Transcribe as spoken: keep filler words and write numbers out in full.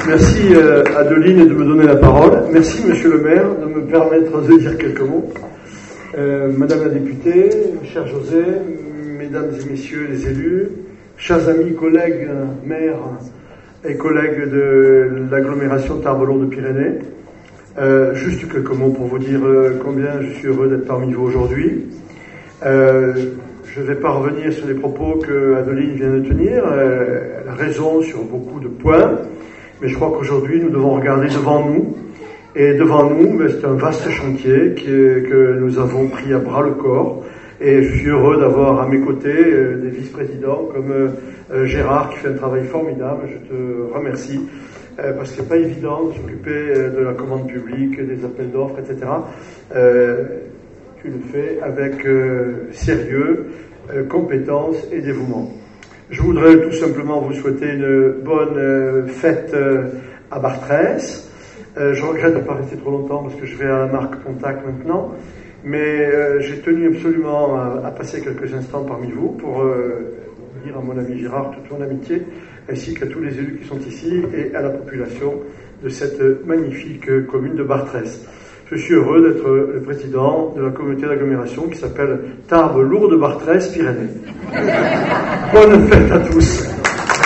Merci euh, Adeline de me donner la parole. Merci Monsieur le maire de me permettre de dire quelques mots. Euh, Madame la députée, cher José, mesdames et messieurs les élus, chers amis, collègues, maires et collègues de l'agglomération Tarbes-Lourdes-Pyrénées, euh, juste quelques mots pour vous dire euh, combien je suis heureux d'être parmi vous aujourd'hui. Euh, je ne vais pas revenir sur les propos que Adeline vient de tenir. Euh, elle a raison sur beaucoup de points. Mais je crois qu'aujourd'hui, nous devons regarder devant nous. Et devant nous, c'est un vaste chantier qui est, que nous avons pris à bras le corps. Et je suis heureux d'avoir à mes côtés euh, des vice-présidents comme euh, Gérard qui fait un travail formidable. Je te remercie euh, parce que c'est pas évident de s'occuper euh, de la commande publique, des appels d'offres, et cetera. Euh, tu le fais avec euh, sérieux, euh, compétence et dévouement. Je voudrais tout simplement vous souhaiter une bonne euh, fête euh, à Bartrès. Euh, je regrette de ne pas rester trop longtemps parce que je vais à la marque Pontac maintenant, mais euh, j'ai tenu absolument à, à passer quelques instants parmi vous pour euh, dire à mon ami Gérard toute mon amitié, ainsi qu'à tous les élus qui sont ici et à la population de cette magnifique commune de Bartrès. Je suis heureux d'être le président de la communauté d'agglomération qui s'appelle Tarbes-Lourdes-Bartrès-Pyrénées. Bonne fête à tous.